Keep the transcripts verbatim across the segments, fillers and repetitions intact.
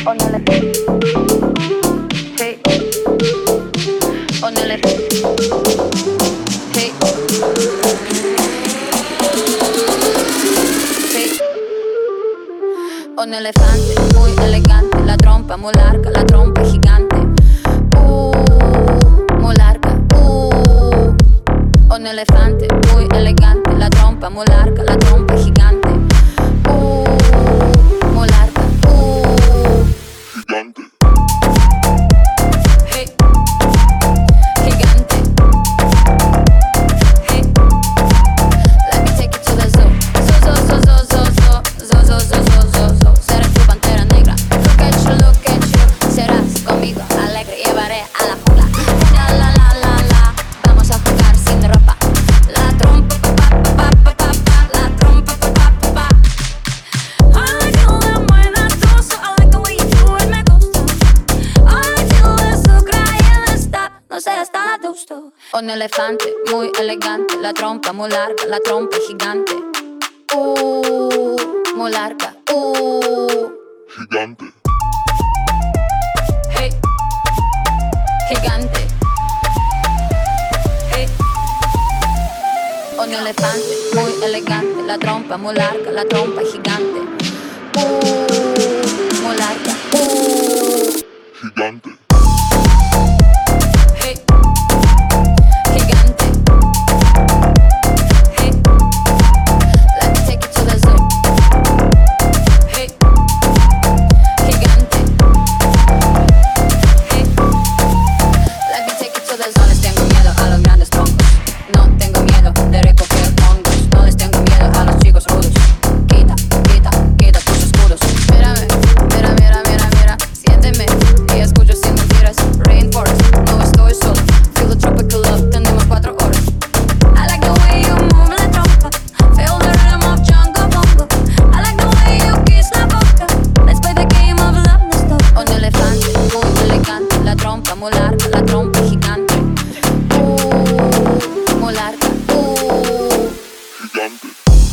un elefante. Hey, un elefante. Hey, hey. Un elefante muy elegante, la trompa muy larga, la trompa gigante. Uh, muy larga. Uh, un elefante muy elegante, la trompa muy larga, la trompa gigante. Uh, muy larga. Uh, Gigante. hey, gigante. Hey, let me take you to the zoo. Zoo, zoo, zoo, zoo, zoo, zoo, zoo, zoo, zoo, zoo, zoo. Seré tu pantera negra. Look at you, look at you. Serás conmigo alegre, llevaré a la jungla. La, la, la, la, la. Vamos a jugar sin ropa. La trompa, pa, pa, pa, pa, pa, pa. La trompa, pa, pa, pa, pa. I like how la mueves tú, so I like the way you do it, me gusta. I like you eso, crayendo está, no sé, está la gusto. Un elefante muy elegante, la trompa muy larga, la trompa gigante. Uh, muy larga. Uh, Gigante. hey, gigante. Hey, un elefante muy elegante, la trompa muy larga, la trompa gigante. Uh, muy larga. Uh, Gigante. hey, gigante. Hey, let me take you to the zoo. Hey, gigante. Hey, let me take you to the zoo. No les tengo miedo a los grandes troncos. No tengo miedo de recoger hongos. No les tengo miedo a los chicos rudos. Quita, quita, quita tus escudos. Mírame, mira, mira, mira, mira. Siénteme y escucho sin mentiras. Rainforest, no estoy solo. Feel the tropical love, tenemos cuatro horas. I like the way you move la trompa. Feel the rhythm of jungle bongo. I like the way you kiss la boca. Let's play the game of love, no stop. Un elefante muy elegante, la trompa muy larga, la trompa gigante. Uh, muy larga. Uh, Gigante.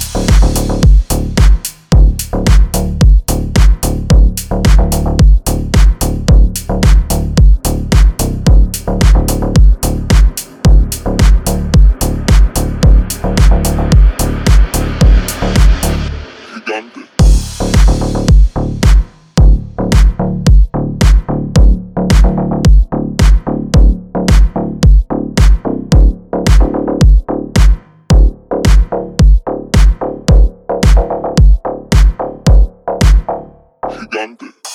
Gigante. Gigante.